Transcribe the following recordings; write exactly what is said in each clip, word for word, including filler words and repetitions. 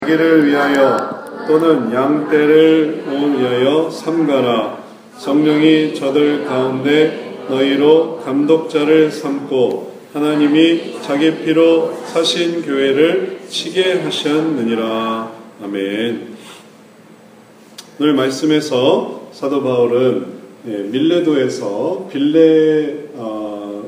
자기를 위하여 또는 양떼를 위하여 삼가라. 성령이 저들 가운데 너희로 감독자를 삼고 하나님이 자기 피로 사신 교회를 치게 하셨느니라. 아멘. 오늘 말씀에서 사도 바울은 밀레도에서 빌레 어,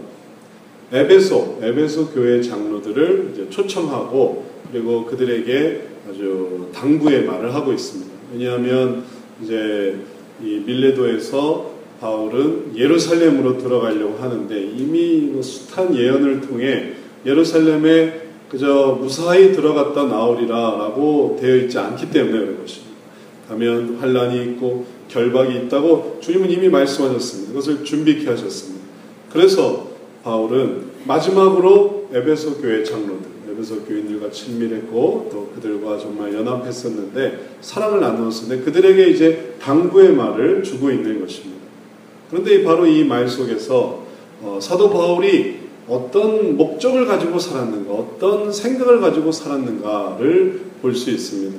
에베소 에베소 교회 장로들을 이제 초청하고 그리고 그들에게 아주 당부의 말을 하고 있습니다. 왜냐하면 이제 이 밀레도에서 바울은 예루살렘으로 들어가려고 하는데 이미 숱한 예언을 통해 예루살렘에 그저 무사히 들어갔다 나오리라라고 되어 있지 않기 때문에 그런 것입니다. 가면 환란이 있고 결박이 있다고 주님은 이미 말씀하셨습니다. 그것을 준비케 하셨습니다. 그래서 바울은 마지막으로 에베소 교회 장로들, 에베소 교인들과 친밀했고 또 그들과 정말 연합했었는데 사랑을 나누었는데 그들에게 이제 당부의 말을 주고 있는 것입니다. 그런데 바로 이 말 속에서 어, 사도 바울이 어떤 목적을 가지고 살았는가, 어떤 생각을 가지고 살았는가를 볼 수 있습니다.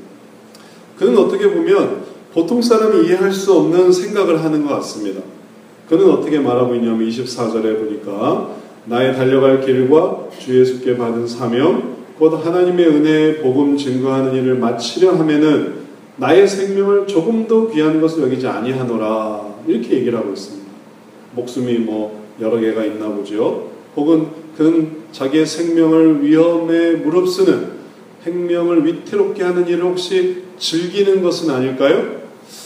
그는 어떻게 보면 보통 사람이 이해할 수 없는 생각을 하는 것 같습니다. 그는 어떻게 말하고 있냐면 이십사 절에 보니까 나의 달려갈 길과 주 예수께 받은 사명 곧 하나님의 은혜의 복음 증거하는 일을 마치려 하면은 나의 생명을 조금도 귀한 것을 여기지 아니하노라 이렇게 얘기를 하고 있습니다. 목숨이 뭐 여러 개가 있나 보죠. 혹은 그는 자기의 생명을 위험에 무릅쓰는 생명을 위태롭게 하는 일을 혹시 즐기는 것은 아닐까요?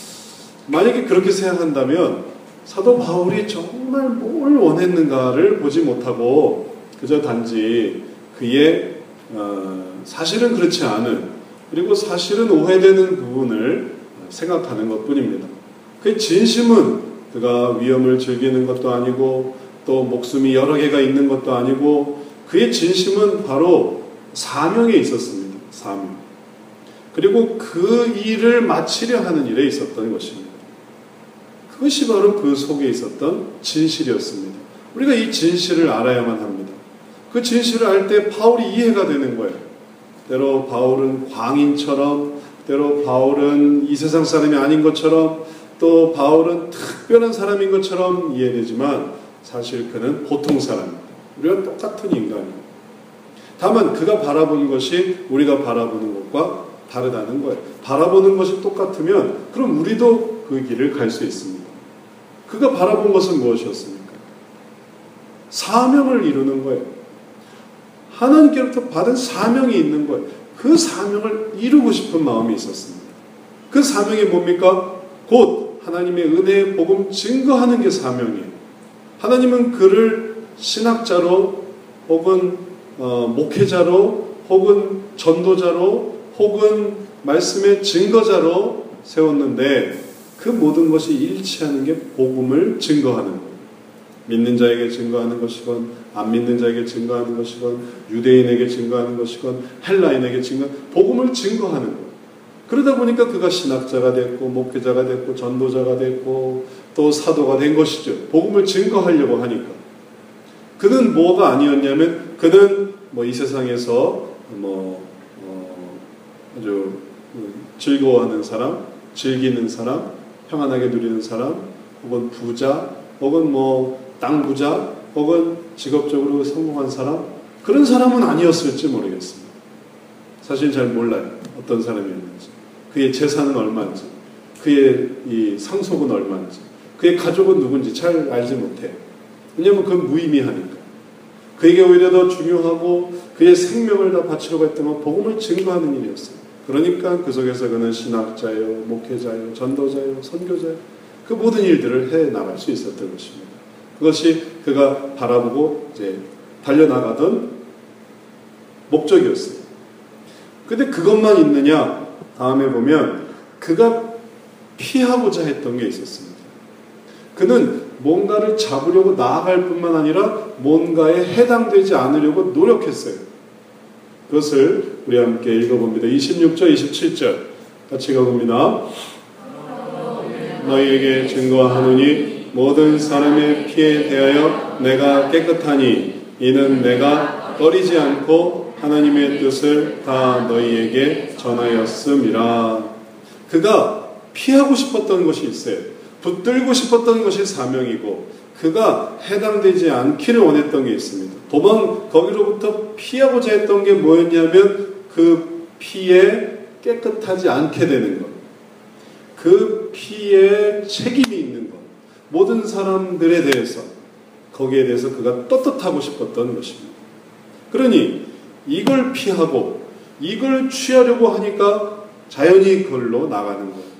만약에 그렇게 생각한다면 사도 바울이 정말 뭘 원했는가를 보지 못하고 그저 단지 그의 어, 사실은 그렇지 않은 그리고 사실은 오해되는 부분을 생각하는 것뿐입니다. 그의 진심은 그가 위험을 즐기는 것도 아니고 또 목숨이 여러 개가 있는 것도 아니고 그의 진심은 바로 사명에 있었습니다. 사명. 그리고 그 일을 마치려 하는 일에 있었던 것입니다. 그것이 바로 그 속에 있었던 진실이었습니다. 우리가 이 진실을 알아야만 합니다. 그 진실을 알 때 바울이 이해가 되는 거예요. 때로 바울은 광인처럼, 때로 바울은 이 세상 사람이 아닌 것처럼, 또 바울은 특별한 사람인 것처럼 이해되지만 사실 그는 보통 사람입니다. 우리가 똑같은 인간이에요. 다만 그가 바라보는 것이 우리가 바라보는 것과 다르다는 거예요. 바라보는 것이 똑같으면 그럼 우리도 그 길을 갈 수 있습니다. 그가 바라본 것은 무엇이었습니까? 사명을 이루는 거예요. 하나님께로부터 받은 사명이 있는 거예요. 그 사명을 이루고 싶은 마음이 있었습니다. 그 사명이 뭡니까? 곧 하나님의 은혜의 복음 증거하는 게 사명이에요. 하나님은 그를 신학자로 혹은 어, 목회자로 혹은 전도자로 혹은 말씀의 증거자로 세웠는데 그 모든 것이 일치하는 게 복음을 증거하는 거예요. 믿는 자에게 증거하는 것이건 안 믿는 자에게 증거하는 것이건 유대인에게 증거하는 것이건 헬라인에게 증거하는 복음을 증거하는 거예요. 그러다 보니까 그가 신학자가 됐고 목회자가 됐고 전도자가 됐고 또 사도가 된 것이죠. 복음을 증거하려고 하니까. 그는 뭐가 아니었냐면 그는 뭐 이 세상에서 뭐 어 아주 즐거워하는 사람, 즐기는 사람, 평안하게 누리는 사람, 혹은 부자, 혹은 뭐 땅 부자, 혹은 직업적으로 성공한 사람, 그런 사람은 아니었을지 모르겠습니다. 사실 잘 몰라요. 어떤 사람이었는지, 그의 재산은 얼마인지, 그의 이 상속은 얼마인지, 그의 가족은 누군지 잘 알지 못해요. 왜냐하면 그건 무의미하니까. 그에게 오히려 더 중요하고 그의 생명을 다 바치려고 했던 건 복음을 증거하는 일이었어요. 그러니까 그 속에서 그는 신학자요, 목회자요, 전도자요, 선교자요, 그 모든 일들을 해 나갈 수 있었던 것입니다. 그것이 그가 바라보고 이제 달려나가던 목적이었어요. 근데 그것만 있느냐? 다음에 보면 그가 피하고자 했던 게 있었습니다. 그는 뭔가를 잡으려고 나아갈 뿐만 아니라 뭔가에 해당되지 않으려고 노력했어요. 그것을 우리 함께 읽어봅니다. 이십육 절, 이십칠 절 같이 읽어봅니다. 너희에게 증거하노니 모든 사람의 피에 대하여 내가 깨끗하니 이는 내가 꺼리지 않고 하나님의 뜻을 다 너희에게 전하였음이라. 그가 피하고 싶었던 것이 있어요. 붙들고 싶었던 것이 사명이고, 그가 해당되지 않기를 원했던 게 있습니다. 도망, 거기로부터 피하고자 했던 게 뭐였냐면 그 피에 깨끗하지 않게 되는 것, 그 피에 책임이 있는 것, 모든 사람들에 대해서, 거기에 대해서 그가 떳떳하고 싶었던 것입니다. 그러니 이걸 피하고 이걸 취하려고 하니까 자연히 그걸로 나가는 거예요.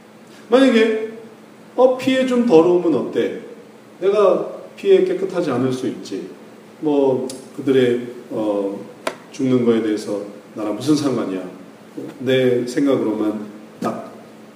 만약에 어 피에 좀 더러우면 어때? 내가 피에 깨끗하지 않을 수 있지. 뭐 그들의 어, 죽는 거에 대해서 나랑 무슨 상관이야? 내 생각으로만 딱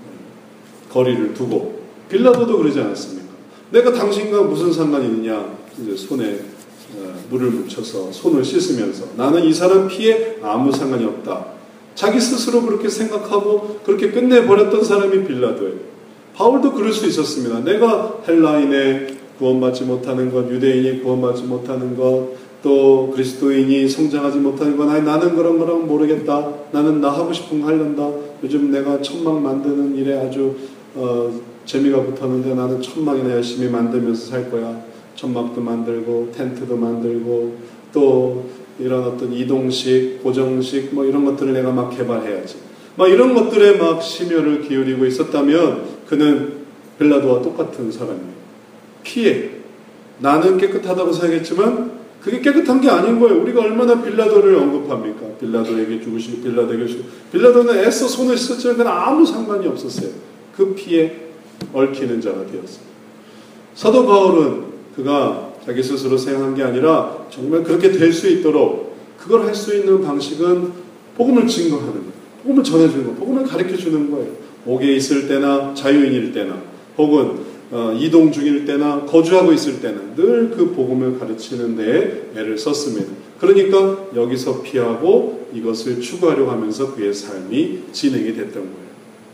거리를 두고. 빌라도도 그러지 않았습니까? 내가 당신과 무슨 상관이 있느냐? 이제 손에 어, 물을 묻혀서 손을 씻으면서 나는 이 사람 피에 아무 상관이 없다. 자기 스스로 그렇게 생각하고 그렇게 끝내버렸던 사람이 빌라도예요. 바울도 그럴 수 있었습니다. 내가 헬라인에 구원받지 못하는 것, 유대인이 구원받지 못하는 것, 또 그리스도인이 성장하지 못하는 것, 아니 나는 그런 거랑 모르겠다. 나는 나 하고 싶은 거 하려다. 요즘 내가 천막 만드는 일에 아주 어, 재미가 붙었는데 나는 천막이나 열심히 만들면서 살 거야. 천막도 만들고 텐트도 만들고 또 이런 어떤 이동식, 고정식 뭐 이런 것들을 내가 막 개발해야지. 막 이런 것들에 막 심혈을 기울이고 있었다면 그는 빌라도와 똑같은 사람이에요. 피해. 나는 깨끗하다고 생각했지만 그게 깨끗한 게 아닌 거예요. 우리가 얼마나 빌라도를 언급합니까? 빌라도에게 죽으시고 빌라도에게 죽으시고. 빌라도는 애써 손을 씻었지만 그는 아무 상관이 없었어요. 그 피에 얽히는 자가 되었어요. 사도 바울은 그가 자기 스스로 생각한 게 아니라 정말 그렇게 될 수 있도록 그걸 할 수 있는 방식은 복음을 증거하는 거예요. 복음을 전해주는 거예요. 복음을 가르쳐주는 거예요. 옥에 있을 때나 자유인일 때나 혹은 어, 이동 중일 때나 거주하고 있을 때는 늘 그 복음을 가르치는 데에 애를 썼습니다. 그러니까 여기서 피하고 이것을 추구하려고 하면서 그의 삶이 진행이 됐던 거예요.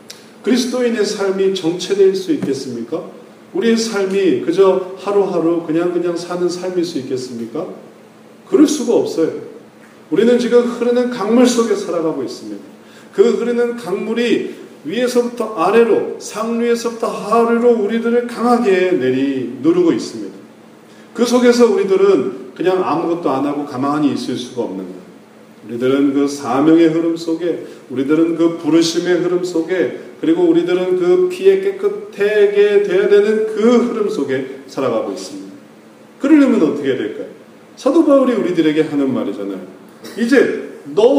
그리스도인의 삶이 정체될 수 있겠습니까? 우리의 삶이 그저 하루하루 그냥 그냥 사는 삶일 수 있겠습니까? 그럴 수가 없어요. 우리는 지금 흐르는 강물 속에 살아가고 있습니다. 그 흐르는 강물이 위에서부터 아래로, 상류에서부터 하류로 우리들을 강하게 내리 누르고 있습니다. 그 속에서 우리들은 그냥 아무것도 안 하고 가만히 있을 수가 없는 거예요. 우리들은 그 사명의 흐름 속에, 우리들은 그 부르심의 흐름 속에, 그리고 우리들은 그 피에 깨끗하게 돼야 되는 그 흐름 속에 살아가고 있습니다. 그러려면 어떻게 될까요? 사도 바울이 우리들에게 하는 말이잖아요. 이제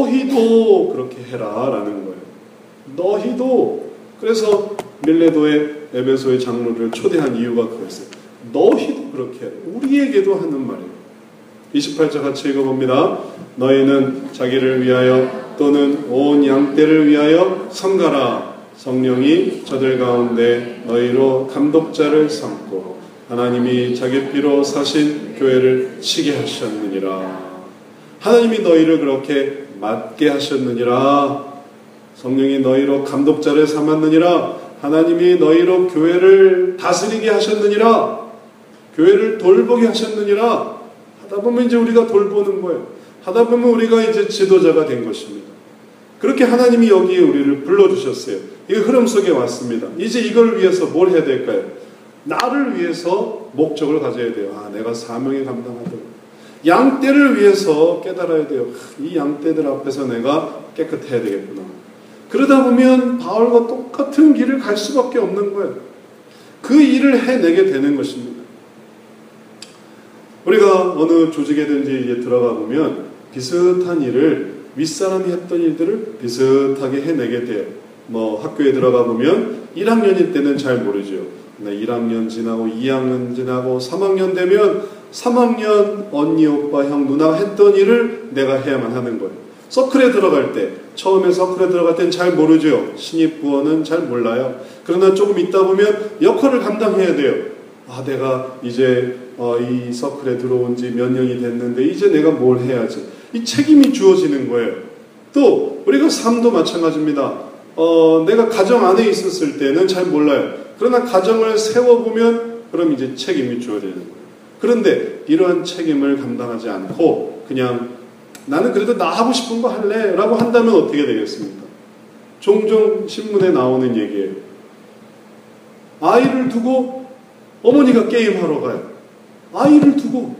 너희도 그렇게 해라 라는 거예요. 너희도. 그래서 밀레도의 에베소의 장로를 초대한 이유가 그거였어요. 너희도 그렇게 해라. 우리에게도 하는 말이에요. 이십팔 절 같이 읽어봅니다. 너희는 자기를 위하여 또는 온 양떼를 위하여 섬가라. 성령이 저들 가운데 너희로 감독자를 삼고 하나님이 자기 피로 사신 교회를 치게 하셨느니라. 하나님이 너희를 그렇게 맡게 하셨느니라. 성령이 너희로 감독자를 삼았느니라. 하나님이 너희로 교회를 다스리게 하셨느니라. 교회를 돌보게 하셨느니라. 하다 보면 이제 우리가 돌보는 거예요. 하다 보면 우리가 이제 지도자가 된 것입니다. 그렇게 하나님이 여기에 우리를 불러주셨어요. 이 흐름 속에 왔습니다. 이제 이걸 위해서 뭘 해야 될까요? 나를 위해서 목적을 가져야 돼요. 아, 내가 사명에 감당하도록. 양떼를 위해서 깨달아야 돼요. 이 양떼들 앞에서 내가 깨끗해야 되겠구나. 그러다 보면 바울과 똑같은 길을 갈 수밖에 없는 거예요. 그 일을 해내게 되는 것입니다. 우리가 어느 조직에든지 이제 들어가 보면 비슷한 일을 윗사람이 했던 일들을 비슷하게 해내게 돼요. 뭐 학교에 들어가 보면 일 학년일 때는 잘 모르죠. 근데 일 학년 지나고 이 학년 지나고 삼 학년 되면 삼 학년 언니, 오빠, 형, 누나가 했던 일을 내가 해야만 하는 거예요. 서클에 들어갈 때, 처음에 서클에 들어갈 때는 잘 모르죠. 신입 부원은 잘 몰라요. 그러나 조금 있다 보면 역할을 감당해야 돼요. 아, 내가 이제 어, 이 서클에 들어온 지 몇 년이 됐는데 이제 내가 뭘 해야지. 이 책임이 주어지는 거예요. 또 우리가 삶도 마찬가지입니다. 어, 내가 가정 안에 있었을 때는 잘 몰라요. 그러나 가정을 세워보면 그럼 이제 책임이 주어지는 거예요. 그런데 이러한 책임을 감당하지 않고 그냥 나는 그래도 나 하고 싶은 거 할래 라고 한다면 어떻게 되겠습니까? 종종 신문에 나오는 얘기예요. 아이를 두고 어머니가 게임하러 가요. 아이를 두고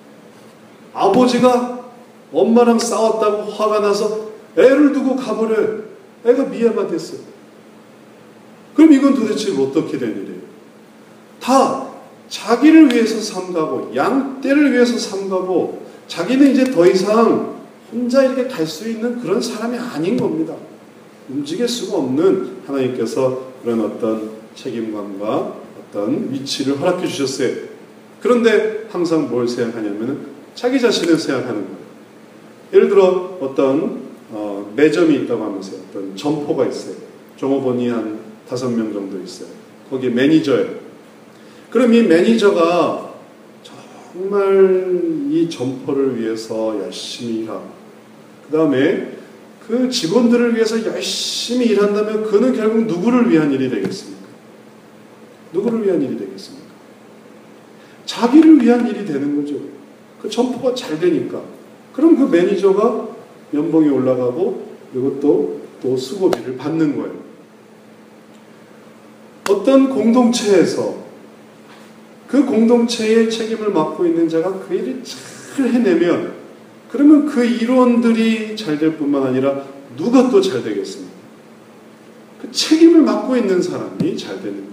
아버지가 엄마랑 싸웠다고 화가 나서 애를 두고 가버려요. 애가 미아가 됐어요. 그럼 이건 도대체 어떻게 된 일이에요? 다 자기를 위해서 삼가고 양떼를 위해서 삼가고 자기는 이제 더 이상 혼자 이렇게 갈 수 있는 그런 사람이 아닌 겁니다. 움직일 수가 없는 하나님께서 그런 어떤 책임감과 어떤 위치를 허락해 주셨어요. 그런데 항상 뭘 생각하냐면 자기 자신을 생각하는 거예요. 예를 들어 어떤 어, 매점이 있다고 하면서 어떤 점포가 있어요. 종업원이 한 다섯 명 정도 있어요. 거기 매니저예요. 그럼 이 매니저가 정말 이 점포를 위해서 열심히 일하고 그 다음에 그 직원들을 위해서 열심히 일한다면 그는 결국 누구를 위한 일이 되겠습니까? 누구를 위한 일이 되겠습니까? 자기를 위한 일이 되는 거죠. 그 점포가 잘 되니까. 그럼 그 매니저가 연봉이 올라가고 그리고 또, 또 수고비를 받는 거예요. 어떤 공동체에서 그 공동체의 책임을 맡고 있는 자가 그 일을 잘 해내면 그러면 그 일원들이 잘 될 뿐만 아니라 누가 또 잘 되겠습니까? 그 책임을 맡고 있는 사람이 잘 되는 거예요.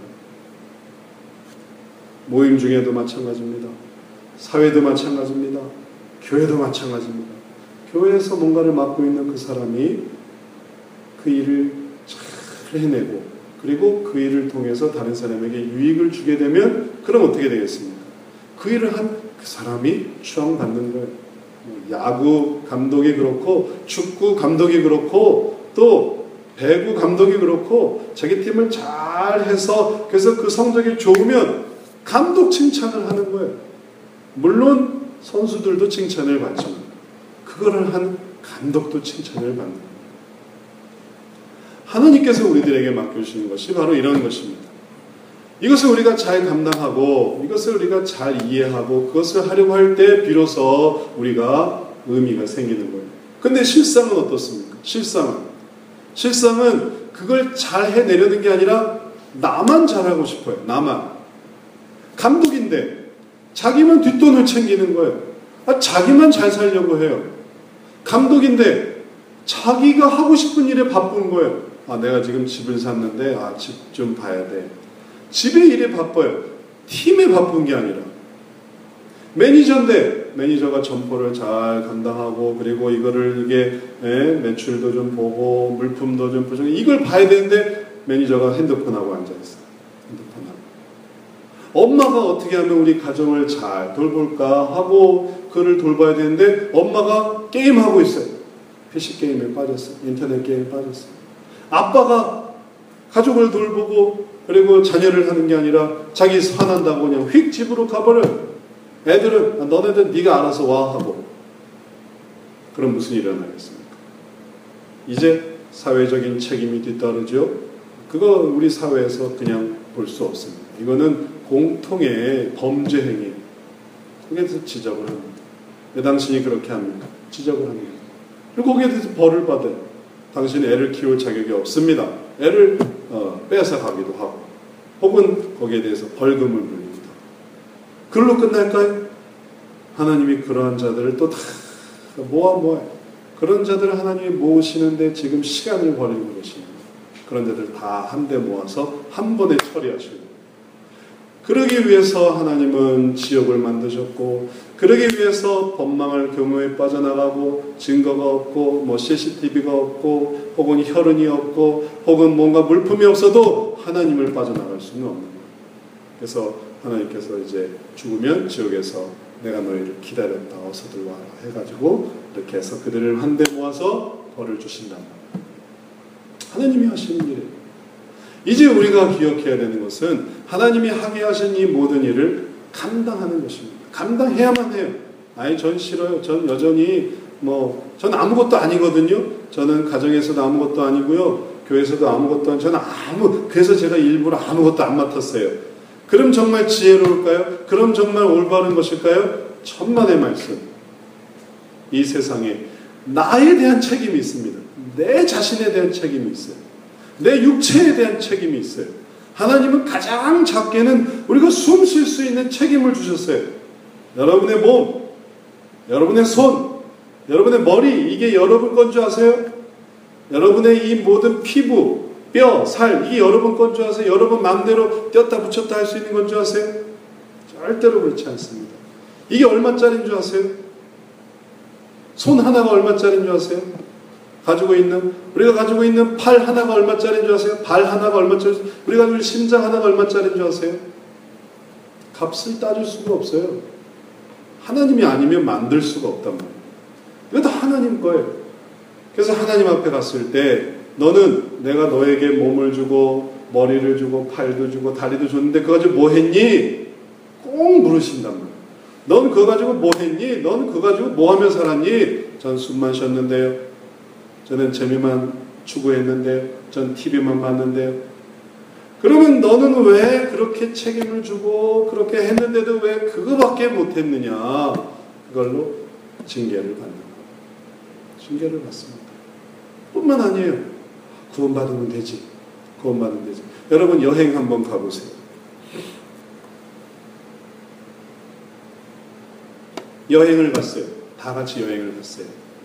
모임 중에도 마찬가지입니다. 사회도 마찬가지입니다. 교회도 마찬가지입니다. 교회에서 뭔가를 맡고 있는 그 사람이 그 일을 잘 해내고 그리고 그 일을 통해서 다른 사람에게 유익을 주게 되면 그럼 어떻게 되겠습니까? 그 일을 한 그 사람이 추앙받는 거예요. 야구 감독이 그렇고 축구 감독이 그렇고 또 배구 감독이 그렇고 자기 팀을 잘 해서 그래서 그 성적이 좋으면 감독 칭찬을 하는 거예요. 물론 선수들도 칭찬을 받지만 그거를 한 감독도 칭찬을 받는 거예요. 하나님께서 우리들에게 맡겨주시는 것이 바로 이런 것입니다. 이것을 우리가 잘 감당하고 이것을 우리가 잘 이해하고 그것을 하려고 할 때 비로소 우리가 의미가 생기는 거예요. 근데 실상은 어떻습니까? 실상은 실상은 그걸 잘 해내려는 게 아니라 나만 잘하고 싶어요. 나만. 감독인데 자기만 뒷돈을 챙기는 거예요. 아, 자기만 잘 살려고 해요. 감독인데 자기가 하고 싶은 일에 바쁜 거예요. 아, 내가 지금 집을 샀는데 아, 집 좀 봐야 돼. 집의 일에 바빠요. 팀에 바쁜 게 아니라. 매니저인데 매니저가 점포를 잘 감당하고 그리고 이거를 이게 예, 매출도 좀 보고 물품도 좀 보고 이걸 봐야 되는데 매니저가 핸드폰하고 앉아있어요. 핸드폰하고. 엄마가 어떻게 하면 우리 가정을 잘 돌볼까 하고 그를 돌봐야 되는데 엄마가 게임하고 있어요. 피씨 게임에 빠졌어요. 인터넷 게임에 빠졌어요. 아빠가 가족을 돌보고 그리고 자녀를 하는 게 아니라 자기 화난다고 그냥 휙 집으로 가버려요. 애들은 너네들 네가 알아서 와 하고. 그럼 무슨 일이 일어나겠습니까? 이제 사회적인 책임이 뒤따르죠. 그거 우리 사회에서 그냥 볼 수 없습니다. 이거는 공통의 범죄 행위예요. 거기에 대해서 지적을 합니다. 왜 당신이 그렇게 합니까? 지적을 합니다. 그리고 거기에 대해서 벌을 받아요. 당신이 애를 키울 자격이 없습니다. 애를 어, 뺏어가기도 하고 혹은 거기에 대해서 벌금을 물립니다. 그걸로 끝날까요? 하나님이 그러한 자들을 또 다 모아 모아요. 그런 자들을 하나님이 모으시는데 지금 시간을 버리는 것입니다. 그런 자들 다 한데 모아서 한 번에 처리하시고 그러기 위해서 하나님은 지옥을 만드셨고 그러기 위해서 법망할 경우에 빠져나가고 증거가 없고 뭐 씨씨티비가 없고 혹은 혈흔이 없고 혹은 뭔가 물품이 없어도 하나님을 빠져나갈 수는 없는 거예요. 그래서 하나님께서 이제 죽으면 지옥에서 내가 너희를 기다렸다 어서들 와라 해가지고 이렇게 해서 그들을 한데 모아서 벌을 주신단 말이에요. 하나님이 하시는 일이에요. 이제 우리가 기억해야 되는 것은 하나님이 하게 하신 이 모든 일을 감당하는 것입니다. 감당해야만 해요. 아니 전 싫어요. 전 여전히 뭐 전 아무것도 아니거든요. 저는 가정에서도 아무것도 아니고요. 교회에서도 아무것도 아니 저는 아무 그래서 제가 일부러 아무것도 안 맡았어요. 그럼 정말 지혜로울까요? 그럼 정말 올바른 것일까요? 천만의 말씀. 이 세상에 나에 대한 책임이 있습니다. 내 자신에 대한 책임이 있어요. 내 육체에 대한 책임이 있어요. 하나님은 가장 작게는 우리가 숨 쉴 수 있는 책임을 주셨어요. 여러분의 몸, 여러분의 손, 여러분의 머리, 이게 여러분 건 줄 아세요? 여러분의 이 모든 피부, 뼈, 살, 이게 여러분 건 줄 아세요? 여러분 마음대로 떼었다 붙였다 할 수 있는 건 줄 아세요? 절대로 그렇지 않습니다. 이게 얼마짜리인 줄 아세요? 손 하나가 얼마짜리인 줄 아세요? 가지고 있는, 우리가 가지고 있는 팔 하나가 얼마짜리인 줄 아세요? 발 하나가 얼마짜리, 우리가 가지고 있는 심장 하나가 얼마짜리인 줄 아세요? 값을 따질 수가 없어요. 하나님이 아니면 만들 수가 없단 말이에요. 이거 다 하나님 거예요. 그래서 하나님 앞에 갔을 때 너는 내가 너에게 몸을 주고 머리를 주고 팔도 주고 다리도 줬는데 그거 가지고 뭐 했니? 꼭 물으신단 말이에요. 넌 그거 가지고 뭐 했니? 넌 그거 가지고 뭐 하며 살았니? 전 숨만 쉬었는데요. 저는 재미만 추구했는데요. 전 티비만 봤는데요. 그러면 너는 왜 그렇게 책임을 주고 그렇게 했는데도 왜 그거밖에 못했느냐? 그걸로 징계를 받는 거예요. 징계를 받습니다. 뿐만 아니에요. 구원받으면 되지. 구원받으면 되지. 여러분 여행 한번 가보세요. 여행을 갔어요. 다 같이 여행을 갔어요.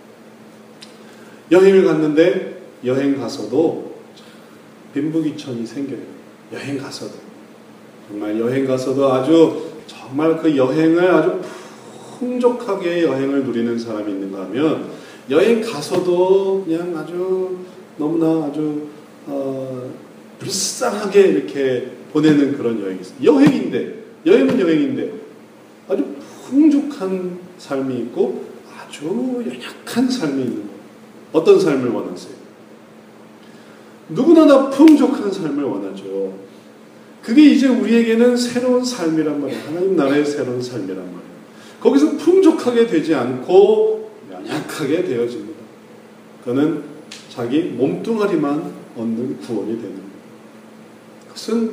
여행을 갔는데 여행 가서도 빈부귀천이 생겨요. 여행 가서도. 정말 여행 가서도 아주 정말 그 여행을 아주 풍족하게 여행을 누리는 사람이 있는가 하면 여행 가서도 그냥 아주 너무나 아주 어, 불쌍하게 이렇게 보내는 그런 여행이 있어요. 여행인데 여행은 여행인데 아주 풍족한 삶이 있고 아주 연약한 삶이 있는 거예요. 어떤 삶을 원하세요? 누구나 다 풍족한 삶을 원하죠. 그게 이제 우리에게는 새로운 삶이란 말이에요. 하나님 나라의 새로운 삶이란 말이에요. 거기서 풍족하게 되지 않고 연약하게 되어집니다. 그거는 자기 몸뚱아리만 얻는 구원이 되는 거예요. 그것은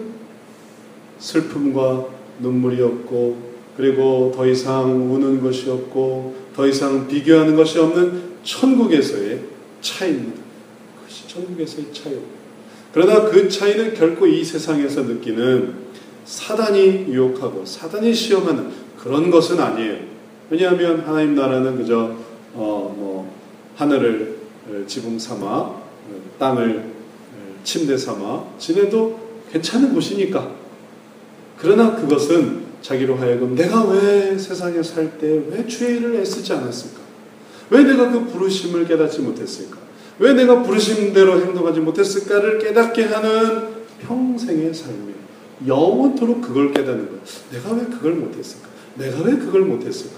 슬픔과 눈물이 없고 그리고 더 이상 우는 것이 없고 더 이상 비교하는 것이 없는 천국에서의 차이입니다. 그것이 천국에서의 차이입니다. 그러나 그 차이는 결코 이 세상에서 느끼는 사단이 유혹하고 사단이 시험하는 그런 것은 아니에요. 왜냐하면 하나님 나라는 그저 어, 뭐 하늘을 지붕 삼아 땅을 침대 삼아 지내도 괜찮은 곳이니까. 그러나 그것은 자기로 하여금 내가 왜 세상에 살 때 왜 주의 일을 애쓰지 않았을까? 왜 내가 그 부르심을 깨닫지 못했을까? 왜 내가 부르심대로 행동하지 못했을까를 깨닫게 하는 평생의 삶이에요. 영원토록 그걸 깨닫는 거예요. 내가 왜 그걸 못했을까? 내가 왜 그걸 못했을까?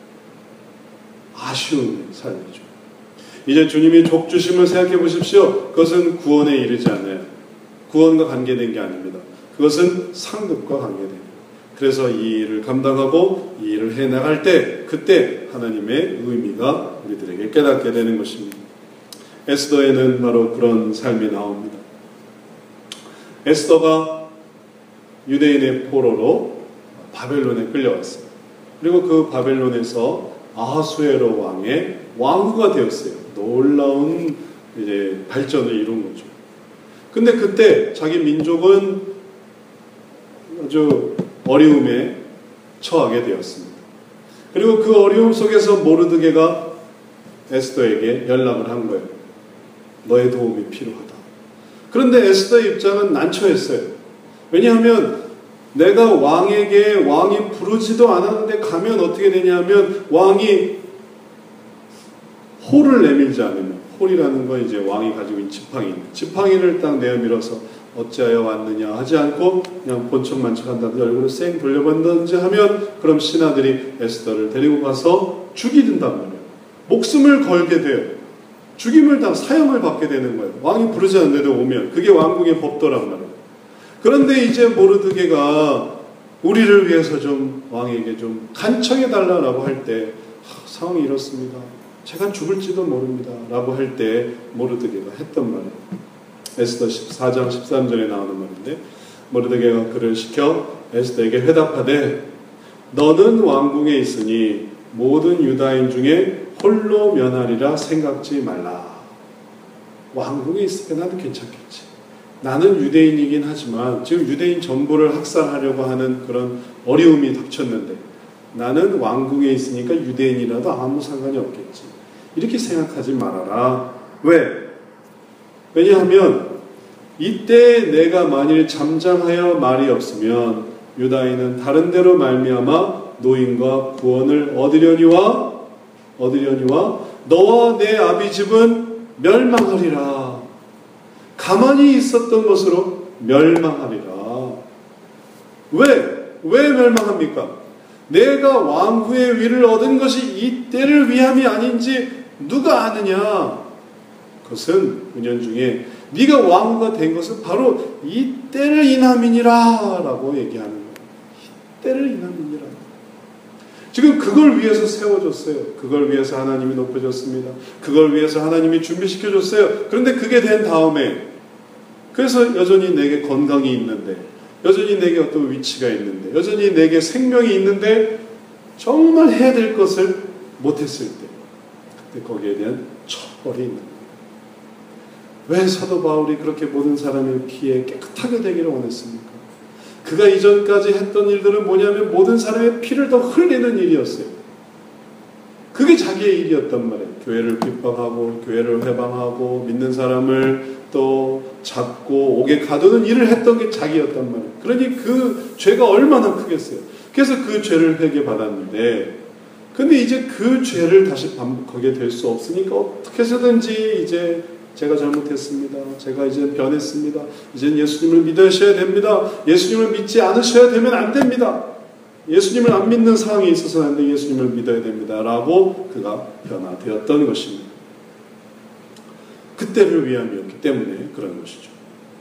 아쉬운 삶이죠. 이제 주님이 족 주심을 생각해 보십시오. 그것은 구원에 이르지 않아요. 구원과 관계된 게 아닙니다. 그것은 상급과 관계됩니다. 그래서 이 일을 감당하고 이 일을 해나갈 때 그때 하나님의 의미가 우리들에게 깨닫게 되는 것입니다. 에스더에는 바로 그런 삶이 나옵니다. 에스더가 유대인의 포로로 바벨론에 끌려왔어요. 그리고 그 바벨론에서 아하수에로 왕의 왕후가 되었어요. 놀라운 이제 발전을 이룬 거죠. 근데 그때 자기 민족은 아주 어려움에 처하게 되었습니다. 그리고 그 어려움 속에서 모르드게가 에스더에게 연락을 한 거예요. 너의 도움이 필요하다. 그런데 에스더의 입장은 난처했어요. 왜냐하면 내가 왕에게 왕이 부르지도 않았는데 가면 어떻게 되냐면 왕이 홀을 내밀지 않으면, 홀이라는 건 이제 왕이 가지고 있는 지팡이, 지팡이를 딱 내어밀어서 어찌하여 왔느냐 하지 않고 그냥 본척만 척한다든지 얼굴을 쌩 돌려본다든지 하면 그럼 신하들이 에스더를 데리고 가서 죽이든단 말이에요. 목숨을 걸게 돼요. 죽임을 당 사형을 받게 되는 거예요. 왕이 부르지 않는데도 오면. 그게 왕궁의 법도란 말이에요. 그런데 이제 모르드게가 우리를 위해서 좀 왕에게 좀 간청해달라고 할 때 상황이 이렇습니다. 제가 죽을지도 모릅니다. 라고 할 때 모르드게가 했던 말이에요. 에스더 십사 장 십삼 절에 나오는 말인데 모르드게가 그를 시켜 에스더에게 회답하되 너는 왕궁에 있으니 모든 유다인 중에 홀로 면하리라 생각지 말라. 왕궁에 있으니까 나도 괜찮겠지. 나는 유대인이긴 하지만 지금 유대인 전부를 학살하려고 하는 그런 어려움이 닥쳤는데 나는 왕궁에 있으니까 유대인이라도 아무 상관이 없겠지. 이렇게 생각하지 말아라. 왜? 왜냐하면 이때 내가 만일 잠잠하여 말이 없으면 유다인은 다른 데로 말미암아 노임과 구원을 얻으려니와 얻으려니와 너와 내 아비 집은 멸망하리라. 가만히 있었던 것으로 멸망하리라. 왜? 왜 멸망합니까? 내가 왕후의 위를 얻은 것이 이 때를 위함이 아닌지 누가 아느냐? 그것은 은연중에 네가 왕후가 된 것은 바로 이 때를 인함이니라 라고 얘기하는 거예요. 이 때를 인함이니라. 지금 그걸 위해서 세워줬어요. 그걸 위해서 하나님이 높여줬습니다. 그걸 위해서 하나님이 준비시켜줬어요. 그런데 그게 된 다음에 그래서 여전히 내게 건강이 있는데 여전히 내게 어떤 위치가 있는데 여전히 내게 생명이 있는데 정말 해야 될 것을 못했을 때 그때 거기에 대한 처벌이 있는 거예요. 왜 사도 바울이 그렇게 모든 사람의 피에 깨끗하게 되기를 원했습니까? 그가 이전까지 했던 일들은 뭐냐면 모든 사람의 피를 더 흘리는 일이었어요. 그게 자기의 일이었단 말이에요. 교회를 핍박하고 교회를 회방하고 믿는 사람을 또 잡고 옥에 가두는 일을 했던 게 자기였단 말이에요. 그러니 그 죄가 얼마나 크겠어요. 그래서 그 죄를 회개받았는데 근데 이제 그 죄를 다시 반복하게 될 수 없으니까 어떻게 해서든지 이제 제가 잘못했습니다. 제가 이제 변했습니다. 이젠 예수님을 믿으셔야 됩니다. 예수님을 믿지 않으셔야 되면 안 됩니다. 예수님을 안 믿는 상황이 있어서는 안 돼. 예수님을 믿어야 됩니다. 라고 그가 변화되었던 것입니다. 그때를 위함이었기 때문에 그런 것이죠.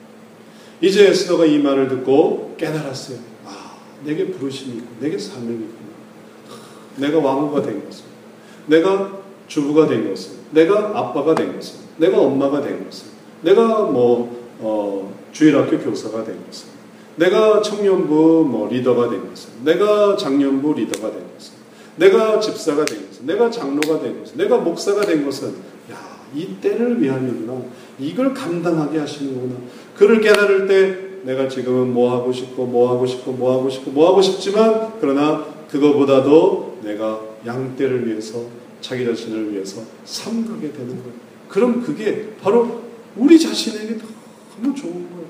이제 에스더가 이 말을 듣고 깨달았어요. 아, 내게 부르심이 있고 내게 사명이 있구나. 내가 왕후가 된 것은, 내가 주부가 된 것은, 내가 아빠가 된 것은, 내가 엄마가 된 것은, 내가 뭐 어, 주일학교 교사가 된 것은, 내가 청년부 뭐 리더가 된 것은, 내가 장년부 리더가 된 것은, 내가 집사가 된 것은, 내가 장로가 된 것은, 내가 목사가 된 것은, 야, 이 때를 위함이구나. 이걸 감당하게 하시는구나. 그를 깨달을 때 내가 지금은 뭐 하고 싶고 뭐 하고 싶고 뭐 하고 싶고 뭐 하고 싶지만 그러나 그거보다도 내가 양떼를 위해서 자기 자신을 위해서 삼가게 되는 거예요. 그럼 그게 바로 우리 자신에게 너무 좋은 거예요.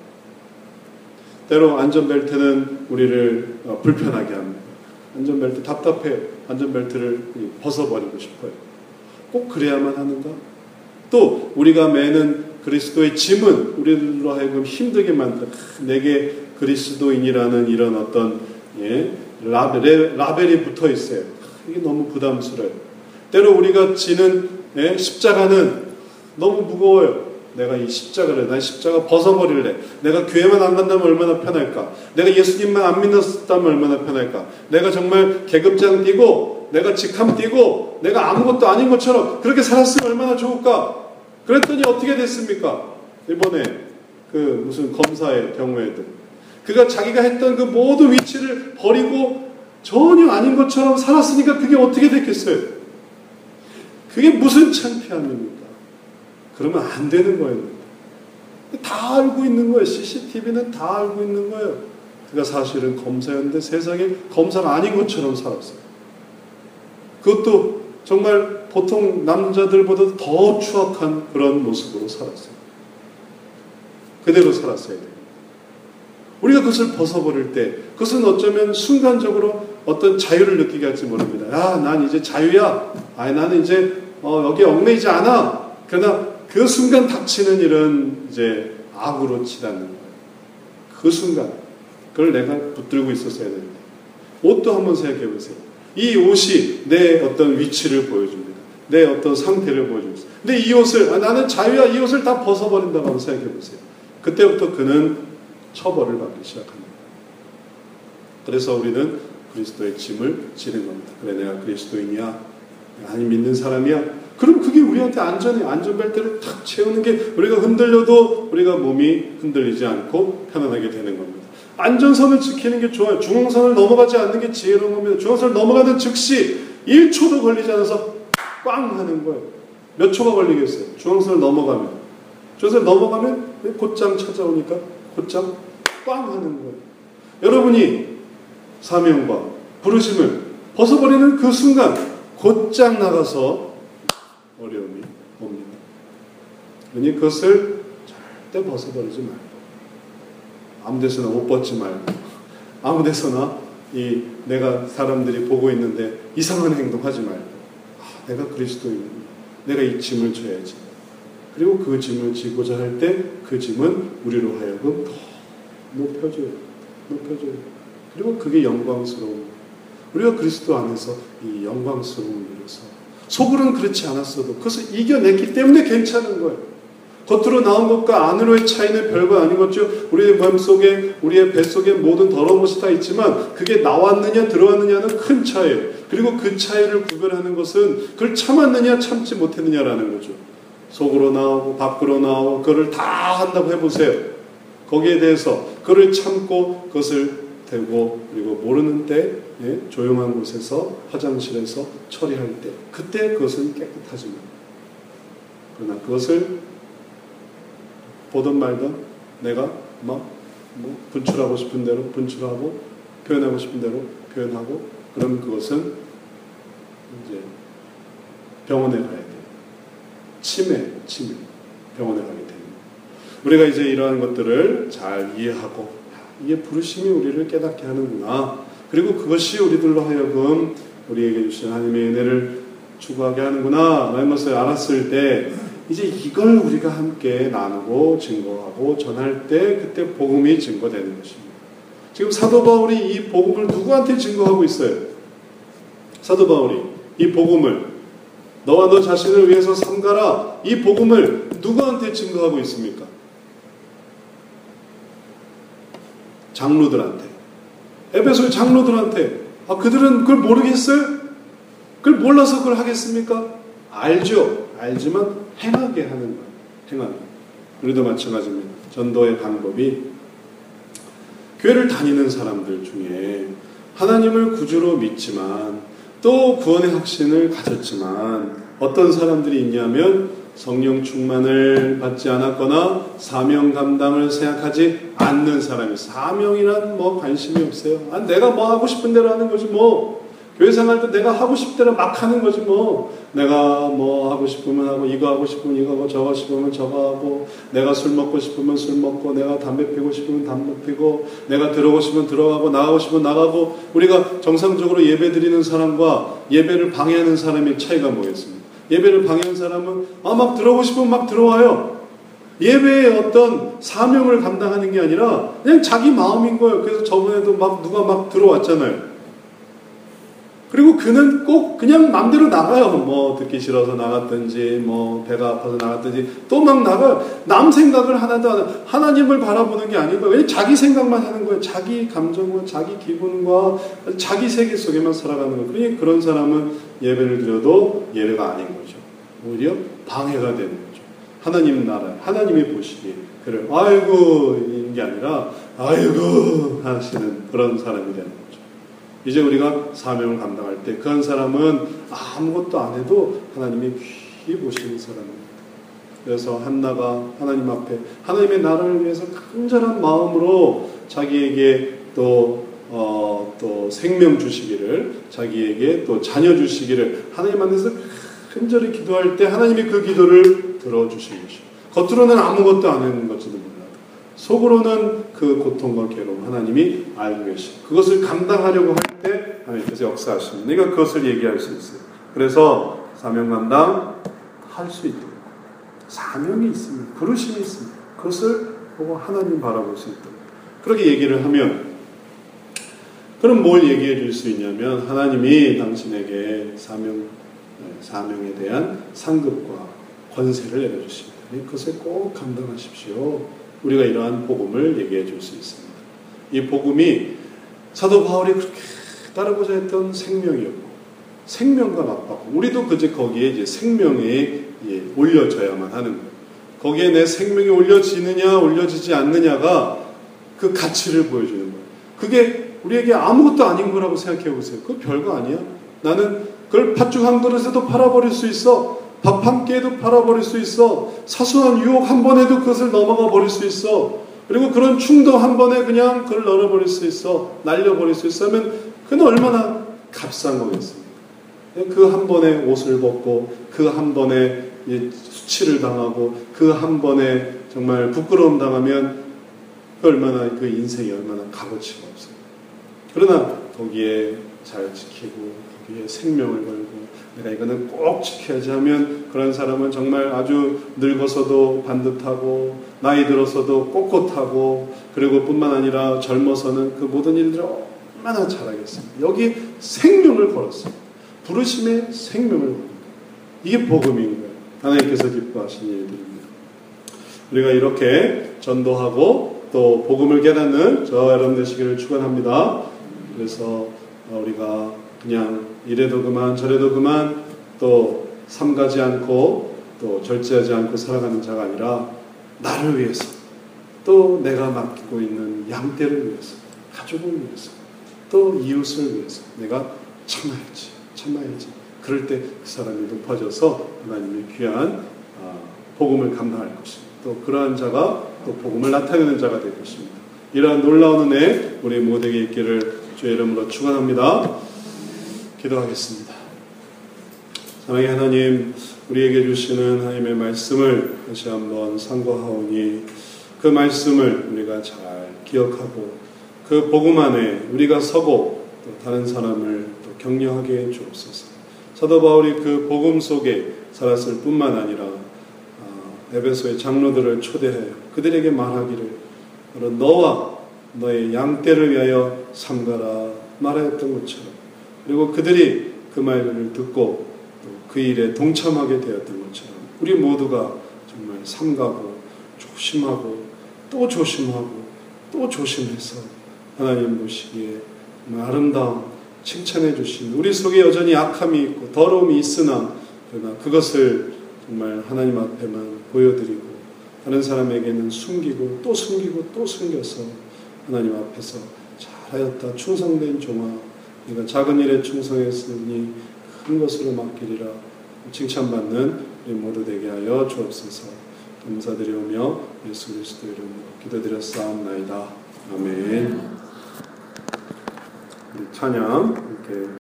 때로 안전벨트는 우리를 불편하게 합니다. 안전벨트 답답해요. 안전벨트를 벗어버리고 싶어요. 꼭 그래야만 하는가? 또 우리가 매는 그리스도의 짐은 우리들로 하여금 힘들게 만들어. 내게 그리스도인이라는 이런 어떤 예, 라벨, 라벨이 붙어 있어요. 이게 너무 부담스러워요. 때로 우리가 지는 예, 십자가는 너무 무거워요. 내가 이 십자가를, 난 십자가 벗어버릴래. 내가 교회만 안 간다면 얼마나 편할까? 내가 예수님만 안 믿었다면 얼마나 편할까? 내가 정말 계급장 띄고, 내가 직함 띄고, 내가 아무것도 아닌 것처럼 그렇게 살았으면 얼마나 좋을까? 그랬더니 어떻게 됐습니까? 이번에 그 무슨 검사의 경우에도 그가 자기가 했던 그 모든 위치를 버리고 전혀 아닌 것처럼 살았으니까 그게 어떻게 됐겠어요? 그게 무슨 창피함입니까? 그러면 안 되는 거예요. 다 알고 있는 거예요. 씨씨티비는 다 알고 있는 거예요. 그가 사실은 검사였는데 세상에 검사가 아닌 것처럼 살았어요. 그것도 정말 보통 남자들보다 더 추악한 그런 모습으로 살았어요. 그대로 살았어야 돼요. 우리가 그것을 벗어버릴 때 그것은 어쩌면 순간적으로 어떤 자유를 느끼게 할지 모릅니다. 야, 난 이제 자유야. 아, 나는 이제 어, 여기에 얽매이지 않아. 그러나 그 순간 닥치는 일은 이제 악으로 치닫는 거예요. 그 순간 그걸 내가 붙들고 있었어야 됩니다. 옷도 한번 생각해 보세요. 이 옷이 내 어떤 위치를 보여줍니다. 내 어떤 상태를 보여줍니다. 근데 이 옷을 아, 나는 자유야. 이 옷을 다 벗어버린다고 한번 생각해 보세요. 그때부터 그는 처벌을 받기 시작합니다. 그래서 우리는 그리스도의 짐을 지는 겁니다. 그래, 내가 그리스도인이야. 아니, 믿는 사람이야. 그럼 그게 우리한테 안전해. 안전벨트를 탁 채우는 게 우리가 흔들려도 우리가 몸이 흔들리지 않고 편안하게 되는 겁니다. 안전선을 지키는 게 좋아요. 중앙선을 넘어가지 않는 게 지혜로운 겁니다. 중앙선을 넘어가는 즉시 일 초도 걸리지 않아서 꽝 하는 거예요. 몇 초가 걸리겠어요? 중앙선을 넘어가면. 중앙선을 넘어가면 곧장 찾아오니까 곧장 꽝 하는 거예요. 여러분이 사명과 부르심을 벗어버리는 그 순간 곧장 나가서 어려움이 옵니다. 그러니 그것을 절대 벗어버리지 말고 아무 데서나 옷 벗지 말고 아무 데서나 이 내가 사람들이 보고 있는데 이상한 행동하지 말고 아, 내가 그리스도인이구나. 내가 이 짐을 져야지. 그리고 그 짐을 지고자 할 때 그 짐은 우리로 하여금 더 높여줘요. 높여줘요. 그리고 그게 영광스러운 우리가 그리스도 안에서 이 영광스러움을 누려서 속으로는 그렇지 않았어도 그것을 이겨냈기 때문에 괜찮은 거예요. 겉으로 나온 것과 안으로의 차이는 별거 아닌 거죠. 우리의 마음속에 우리의 뱃속에 모든 더러운 것이 다 있지만 그게 나왔느냐 들어왔느냐는 큰 차이예요. 그리고 그 차이를 구별하는 것은 그걸 참았느냐 참지 못했느냐라는 거죠. 속으로 나오고 밖으로 나오고 그걸 다 한다고 해보세요. 거기에 대해서 그를 참고 그것을 대고 그리고 모르는 때 예, 조용한 곳에서 화장실에서 처리할 때 그때 그것은 깨끗하지만 그러나 그것을 보든 말든 내가 막 뭐 분출하고 싶은 대로 분출하고 표현하고 싶은 대로 표현하고 그럼 그것은 이제 병원에 가야 돼요. 치매, 치매 병원에 가게 됩니다. 우리가 이제 이러한 것들을 잘 이해하고 이게 부르심이 우리를 깨닫게 하는구나. 그리고 그것이 우리들로 하여금 우리에게 주신 하나님의 은혜를 추구하게 하는구나 라는 것을 알았을 때 이제 이걸 우리가 함께 나누고 증거하고 전할 때 그때 복음이 증거되는 것입니다. 지금 사도 바울이 이 복음을 누구한테 증거하고 있어요? 사도 바울이 이 복음을 너와 너 자신을 위해서 삼가라 이 복음을 누구한테 증거하고 있습니까? 장로들한테. 에베소의 장로들한테. 아, 그들은 그걸 모르겠어요? 그걸 몰라서 그걸 하겠습니까? 알죠. 알지만 행하게 하는 거예요. 행하게. 우리도 마찬가지입니다. 전도의 방법이 교회를 다니는 사람들 중에 하나님을 구주로 믿지만 또 구원의 확신을 가졌지만 어떤 사람들이 있냐면 성령 충만을 받지 않았거나 사명 감당을 생각하지 않는 사람이 사명이란 뭐 관심이 없어요. 아, 내가 뭐 하고 싶은 대로 하는 거지 뭐. 교회 생활 때 내가 하고 싶은 대로 막 하는 거지 뭐. 내가 뭐 하고 싶으면 하고 이거 하고 싶으면 이거 하고 저거 싶으면 저거 하고 내가 술 먹고 싶으면 술 먹고 내가 담배 피고 싶으면 담배 피고 내가 들어오고 싶으면 들어가고 나가고 싶으면 나가고 우리가 정상적으로 예배 드리는 사람과 예배를 방해하는 사람의 차이가 뭐겠습니까? 예배를 방해하는 사람은 아, 막 들어오고 싶으면 막 들어와요. 예배의 어떤 사명을 감당하는 게 아니라 그냥 자기 마음인 거예요. 그래서 저번에도 막 누가 막 들어왔잖아요. 그리고 그는 꼭 그냥 맘대로 나가요. 뭐 듣기 싫어서 나갔든지 뭐 배가 아파서 나갔든지 또 막 나가요. 남 생각을 하나도 안 해요. 하나님을 바라보는 게 아니고 그냥 자기 생각만 하는 거예요. 자기 감정과 자기 기분과 자기 세계 속에만 살아가는 거예요. 그러니 그런 사람은 예배를 드려도 예배가 아닌 거죠. 오히려 방해가 되는 거죠. 하나님 나라, 하나님이 보시기에 그를 아이고 이런 게 아니라 아이고 하시는 그런 사람이 되는 거죠. 이제 우리가 사명을 감당할 때 그 한 사람은 아무것도 안 해도 하나님이 귀히 보시는 사람입니다. 그래서 한나가 하나님 앞에 하나님의 나라를 위해서 간절한 마음으로 자기에게 또, 어, 또 생명 주시기를 자기에게 또 자녀 주시기를 하나님 안에서 간절히 기도할 때 하나님이 그 기도를 들어주신 것이죠. 겉으로는 아무것도 안 하는 것지도 몰라도 속으로는 그 고통과 괴로움 하나님이 알고 계시고 그것을 감당하려고 할 때 하나님께서 역사하십니다. 그러니까 그것을 얘기할 수 있어요. 그래서 사명 감당 할 수 있도록 사명이 있습니다. 부르심이 있습니다. 그것을 보고 하나님 바라볼 수 있도록 그렇게 얘기를 하면 그럼 뭘 얘기해 줄 수 있냐면 하나님이 당신에게 사명, 사명에 대한 상급과 권세를 내려주십니다. 그것을 꼭 감당하십시오. 우리가 이러한 복음을 얘기해 줄 수 있습니다. 이 복음이 사도 바울이 그렇게 따르고자 했던 생명이었고 생명과 맞받고 우리도 그제 거기에 이제 생명에 예, 올려져야만 하는 거예요. 거기에 내 생명이 올려지느냐 올려지지 않느냐가 그 가치를 보여주는 거예요. 그게 우리에게 아무것도 아닌 거라고 생각해 보세요. 그거 별거 아니야. 나는 그걸 팥죽 한 그릇에도 팔아버릴 수 있어. 밥 한 끼에도 팔아버릴 수 있어. 사소한 유혹 한 번에도 그것을 넘어가 버릴 수 있어. 그리고 그런 충동 한 번에 그냥 그걸 널어버릴 수 있어. 날려버릴 수 있어 하면 그건 얼마나 값싼 거겠습니까? 그 한 번에 옷을 벗고 그 한 번에 수치를 당하고 그 한 번에 정말 부끄러움 당하면 그 얼마나 그 인생이 얼마나 값어치가 없어요. 그러나 거기에 잘 지키고 거기에 생명을 걸고 내가 이거는 꼭 지켜야지 하면 그런 사람은 정말 아주 늙어서도 반듯하고 나이 들어서도 꼿꼿하고 그리고 뿐만 아니라 젊어서는 그 모든 일들을 얼마나 잘하겠습니까? 여기 생명을 걸었어요. 부르심의 생명을 걸었어요. 이게 복음인 거예요. 하나님께서 기뻐하시는 일들입니다. 우리가 이렇게 전도하고 또 복음을 깨닫는 저 여러분 되시기를 축원합니다. 그래서 우리가 그냥 이래도 그만 저래도 그만 또 삼가지 않고 또 절제하지 않고 살아가는 자가 아니라 나를 위해서 또 내가 맡고 있는 양떼를 위해서 가족을 위해서 또 이웃을 위해서 내가 참아야지 참아야지 그럴 때 그 사람이 높아져서 하나님의 귀한 복음을 감당할 것입니다. 또 그러한 자가 또 복음을 나타내는 자가 될 것입니다. 이러한 놀라운 은혜 우리 모두에게 있기를 주의 이름으로 축원합니다. 기도하겠습니다. 사랑의 하나님, 우리에게 주시는 하나님의 말씀을 다시 한번 상고하오니 그 말씀을 우리가 잘 기억하고 그 복음 안에 우리가 서고 또 다른 사람을 또 격려하게 해 주옵소서. 사도 바울이 그 복음 속에 살았을 뿐만 아니라 에베소의 장로들을 초대하여 그들에게 말하기를 바로 너와 너의 양떼를 위하여 삼가라 말하였던 것처럼 그리고 그들이 그 말을 듣고 또 그 일에 동참하게 되었던 것처럼 우리 모두가 정말 삼가고 조심하고 또 조심하고 또 조심해서 하나님 보시기에 아름다운 칭찬해 주신 우리 속에 여전히 악함이 있고 더러움이 있으나 그러나 그것을 정말 하나님 앞에만 보여드리고 다른 사람에게는 숨기고 또 숨기고 또 숨겨서 하나님 앞에서 잘하였다 충성된 종아 네가 작은 일에 충성했으니 큰 것으로 맡기리라 칭찬받는 우리 모두 되게 하여 주옵소서. 감사드리오며 예수 그리스도 이름으로 기도드렸사옵나이다. 아멘. 찬양 이렇게